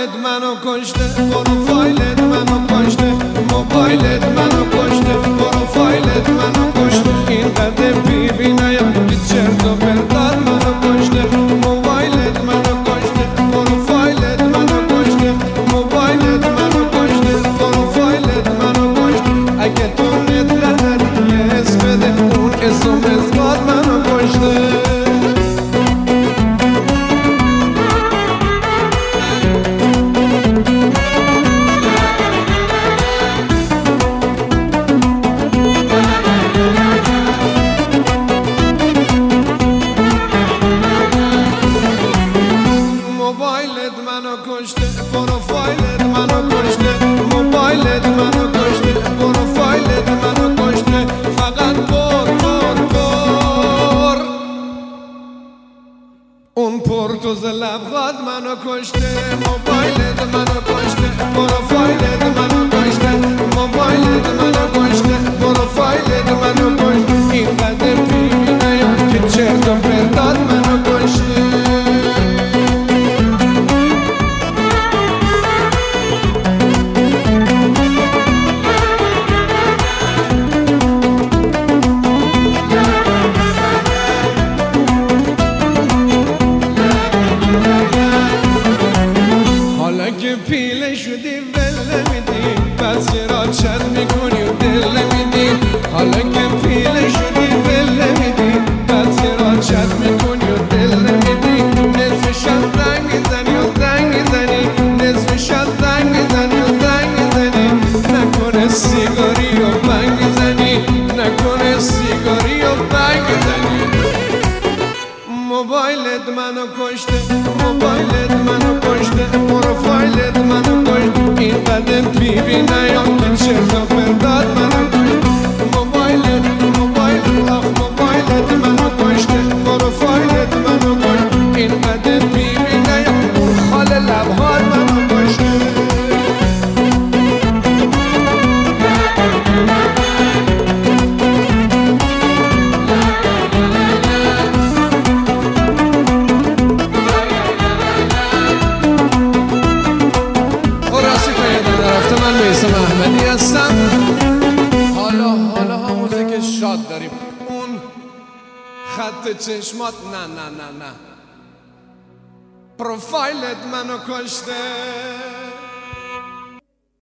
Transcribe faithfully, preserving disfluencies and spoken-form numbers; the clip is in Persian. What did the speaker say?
موبایلت منو کشته، پروفایلت منو کشته، موبایلت منو کشته، پروفایلت منو کشته. اینقدر بیبی نیام که چرت و پرتات منو کشته، موبایلت منو کشته، پروفایلت منو کشته، موبایلت منو کشته، پروفایلت منو کشته. اگه تو نت نداری یه اسم بده، اون اسم اثبات منو کشته. موبایلت منو کشته، پروفایلت منو کشته، موبایلت منو کشته، پروفایلت منو کشته. فقط پر پر پر اون پرتوز لبخات منو کشته. موبایلت منو کشته، پروفایلت منو کشته، موبایلت منو کشته، پروفایلت منو کشته. اینقدر بیبی نیام که چرت و پرتات منو کشته. که پیله شدی ول نمیدی، پس چرا چت میکنی و دل نمیدی؟ حالا که پیله شدی ول نمیدی، پس چرا چت میکنی و دل نمیدی؟ نصف شب زنگ میزنی و زنگ میزنی، نصف شب زنگ میزنی و زنگ میزنی. نکنه سیگاری و بنگ میزنی، نکنه سیگاری و بنگ میزنی. موبایلت منو کشته، موبایلت منو کشته، پروفایلت منو کشته. اینقدر بیبی نیام که چرت و پرتات منو کشته. موبایلت موبایلت آخ موبایلت منو کشته، پروفایلت منو کشته. اینقدر بیبی نیام اون خال لبهات منو کشته. من میثم احمدی هستم. حالا حالا ها موزیک شاد داریم. اون خط چشمات نه نه نه نه، پروفایلت منو کشته.